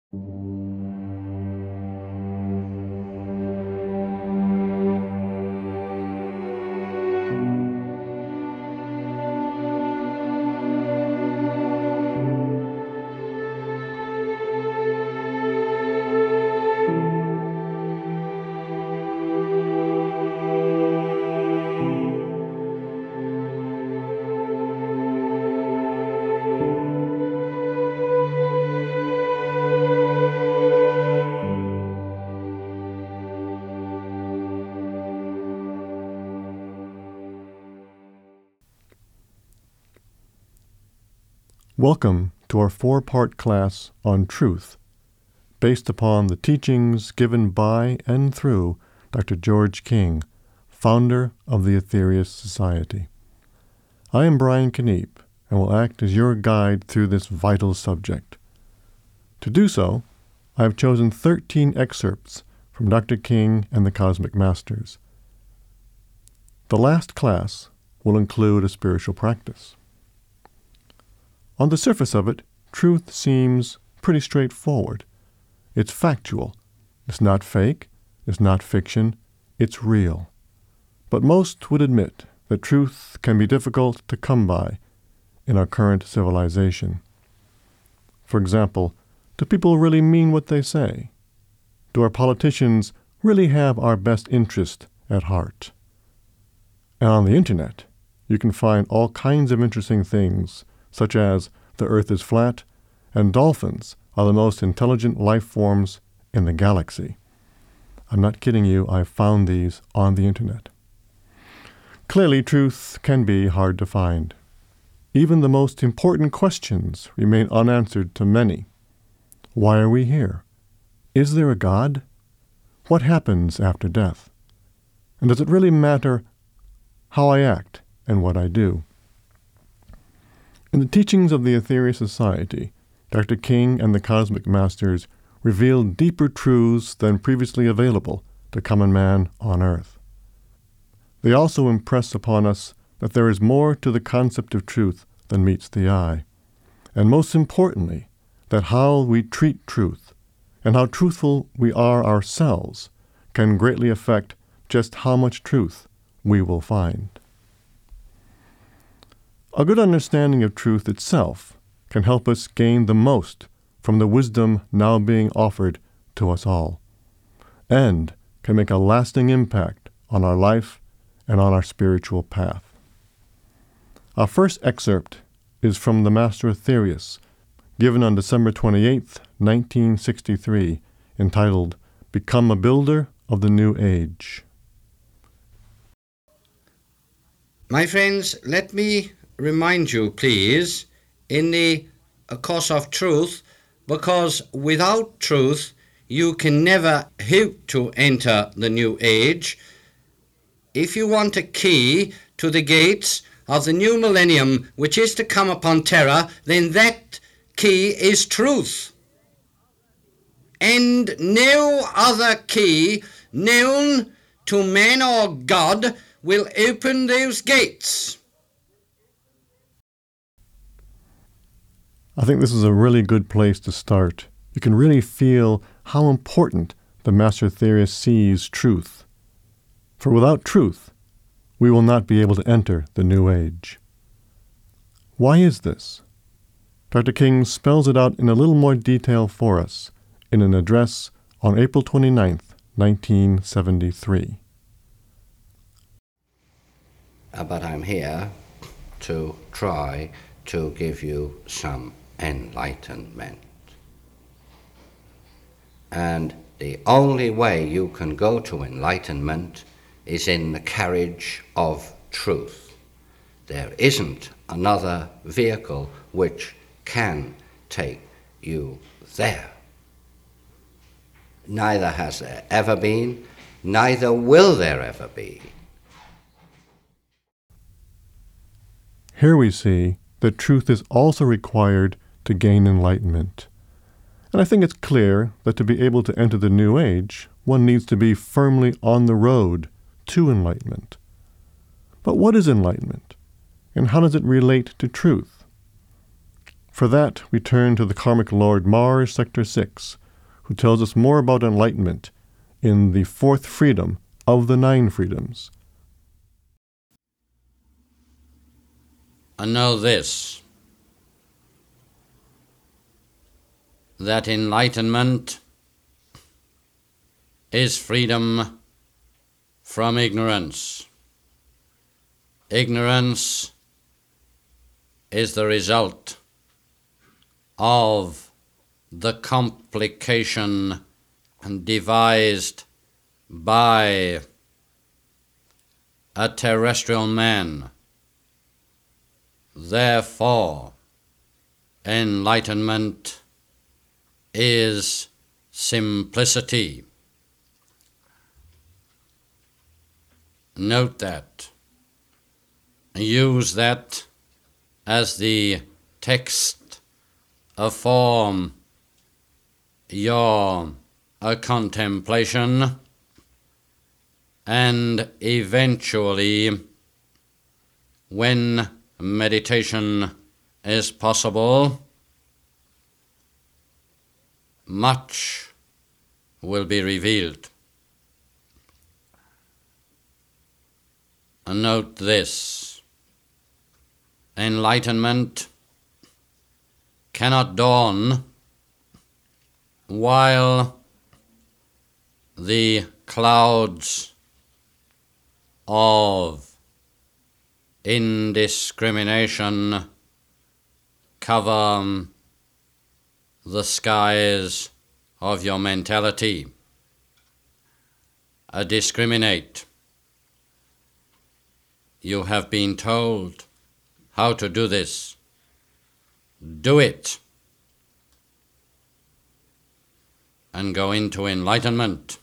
Welcome to our 4-part class on truth, based upon the teachings given by and through Dr. George King, founder of the Aetherius Society. I am Brian Kniep and will act as your guide through this vital subject. To do so, I have chosen 13 excerpts from Dr. King and the Cosmic Masters. The last class will include a spiritual practice. On the surface of it, truth seems pretty straightforward. It's factual. It's not fake. It's not fiction. It's real. But most would admit that truth can be difficult to come by in our current civilization. For example, do people really mean what they say? Do our politicians really have our best interest at heart? And on the internet, you can find all kinds of interesting things, such as the Earth is flat, and dolphins are the most intelligent life forms in the galaxy. I'm not kidding you, I've found these on the internet. Clearly, truth can be hard to find. Even the most important questions remain unanswered to many. Why are we here? Is there a God? What happens after death? And does it really matter how I act and what I do? In the teachings of the Aetherius Society, Dr. King and the Cosmic Masters revealed deeper truths than previously available to common man on Earth. They also impress upon us that there is more to the concept of truth than meets the eye, and most importantly, that how we treat truth and how truthful we are ourselves can greatly affect just how much truth we will find. A good understanding of truth itself can help us gain the most from the wisdom now being offered to us all, and can make a lasting impact on our life and on our spiritual path. Our first excerpt is from the Master Aetherius, given on December 28, 1963, entitled, Become a Builder of the New Age. My friends, let me remind you, please, in the course of truth, because without truth you can never hope to enter the new age. If you want a key to the gates of the new millennium which is to come upon Terra, then that key is truth. And no other key known to man or God will open those gates. I think this is a really good place to start. You can really feel how important the Master Aetherius sees truth. For without truth, we will not be able to enter the New Age. Why is this? Dr. King spells it out in a little more detail for us in an address on April 29, 1973. But I'm here to try to give you some enlightenment. And the only way you can go to enlightenment is in the carriage of truth. There isn't another vehicle which can take you there. Neither has there ever been, neither will there ever be. Here we see that truth is also required to gain enlightenment. And I think it's clear that to be able to enter the New Age, one needs to be firmly on the road to enlightenment. But what is enlightenment? And how does it relate to truth? For that, we turn to the karmic lord Mars, Sector 6, who tells us more about enlightenment in the fourth freedom of the 9 freedoms. And know this, that enlightenment is freedom from ignorance. Ignorance is the result of the complication devised by a terrestrial man. Therefore, enlightenment is simplicity. Note that. Use that as the text for your contemplation, and eventually, when meditation is possible, much will be revealed. And note this, enlightenment cannot dawn while the clouds of indiscrimination cover the skies of your mentality. Discriminate. You have been told how to do this. Do it. And go into enlightenment.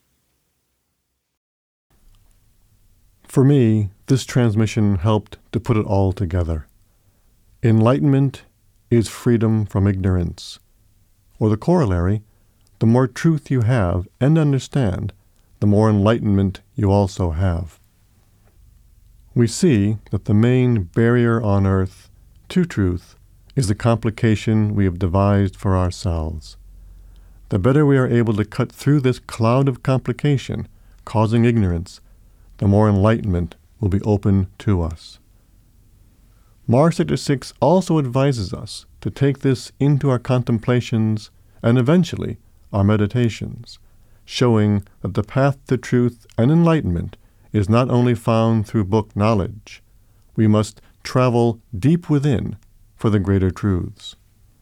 For me, this transmission helped to put it all together. Enlightenment is freedom from ignorance. Or the corollary, the more truth you have and understand, the more enlightenment you also have. We see that the main barrier on earth to truth is the complication we have devised for ourselves. The better we are able to cut through this cloud of complication causing ignorance, the more enlightenment will be open to us. Mars Sector 6 also advises us to take this into our contemplations and eventually our meditations, showing that the path to truth and enlightenment is not only found through book knowledge. We must travel deep within for the greater truths.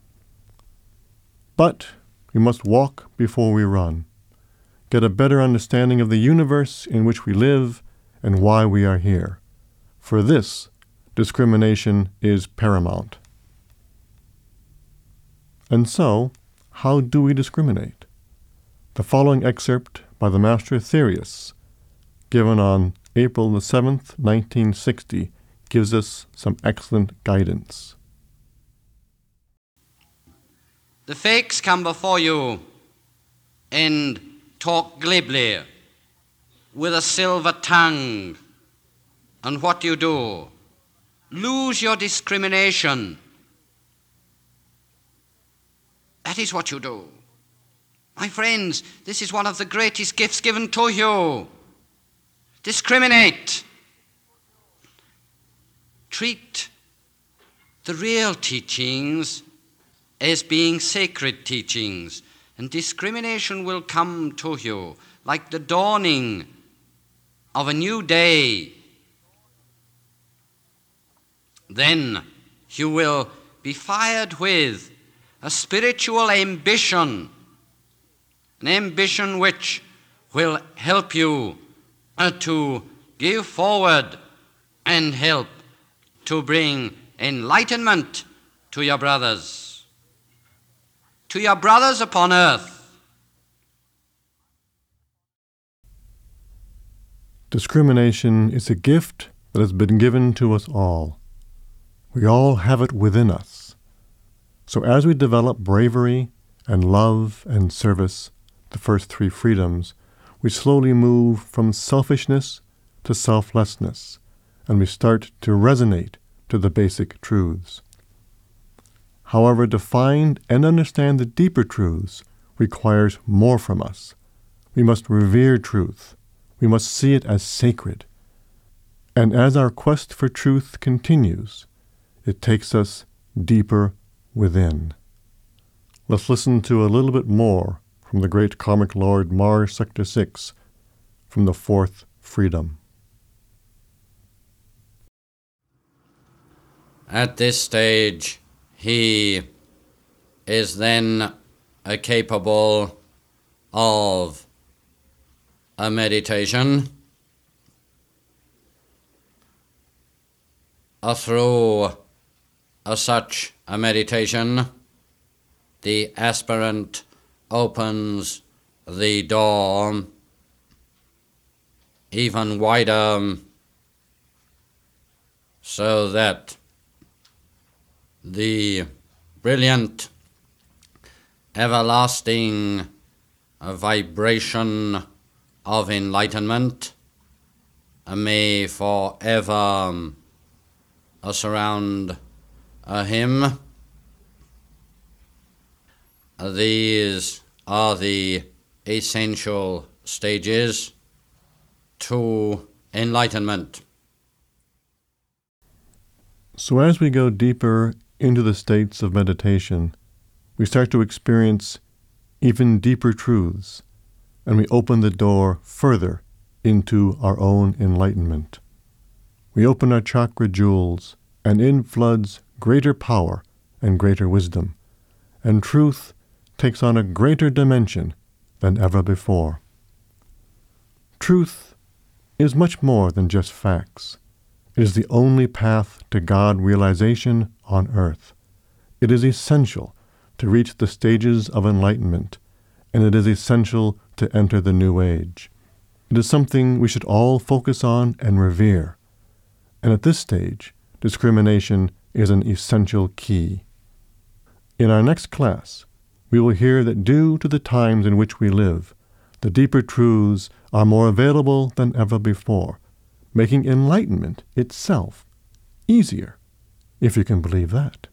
But we must walk before we run, get a better understanding of the universe in which we live and why we are here. For this, discrimination is paramount. And so, how do we discriminate? The following excerpt by the Master Aetherius, given on April the 7th, 1960, gives us some excellent guidance. The fakes come before you and talk glibly with a silver tongue. And what do? Lose your discrimination. That is what you do. My friends, this is one of the greatest gifts given to you. Discriminate. Treat the real teachings as being sacred teachings, and discrimination will come to you like the dawning of a new day. Then you will be fired with a spiritual ambition, an ambition which will help you to give forward and help to bring enlightenment to your brothers upon earth. Discrimination is a gift that has been given to us all. We all have it within us. So as we develop bravery and love and service, the first 3 freedoms, we slowly move from selfishness to selflessness, and we start to resonate to the basic truths. however, to find and understand the deeper truths requires more from us. We must revere truth. We must see it as sacred. And as our quest for truth continues, it takes us deeper within. Let's listen to a little bit more from the great karmic lord Mars Sector 6 from the Fourth Freedom. At this stage, he is then capable of a meditation through such a meditation. The aspirant opens the door even wider so that the brilliant, everlasting vibration of enlightenment may forever surround him. These are the essential stages to enlightenment. So as we go deeper into the states of meditation, we start to experience even deeper truths, and we open the door further into our own enlightenment. We open our chakra jewels, and in floods greater power and greater wisdom, and truth takes on a greater dimension than ever before. Truth is much more than just facts. It is the only path to God realization on earth. It is essential to reach the stages of enlightenment, and it is essential to enter the new age. It is something we should all focus on and revere. And at this stage, discrimination is an essential key. In our next class, we will hear that due to the times in which we live, the deeper truths are more available than ever before, making enlightenment itself easier, if you can believe that.